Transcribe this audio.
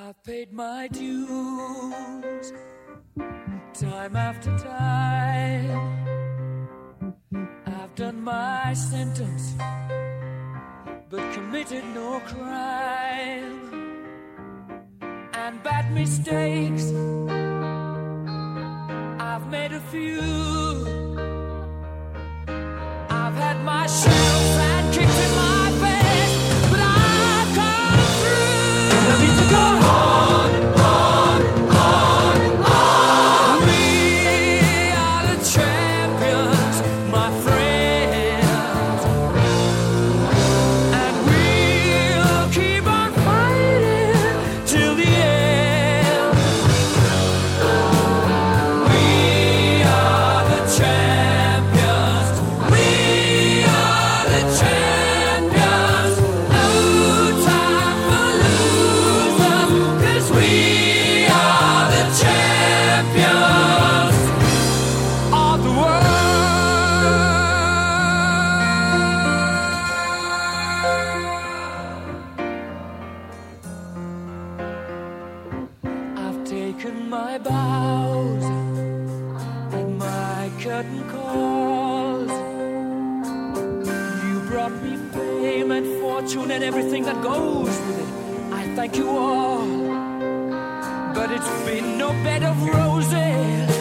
I've paid my dues time after time. I've done my sentence, but committed no crime. And bad mistakes, I've made a few. I've had my shells and kicked in my face, but I've come through. And I need to go on, on, on, on. We are the champions, my friends, and we'll keep on fighting till the end. We are the champions. We are the champions. No time for losers, 'cause we are the champions of the world. I've taken my bows and my curtain calls. You brought me fame and fortune and everything that goes with it. I thank you all, but it's been no bed of roses.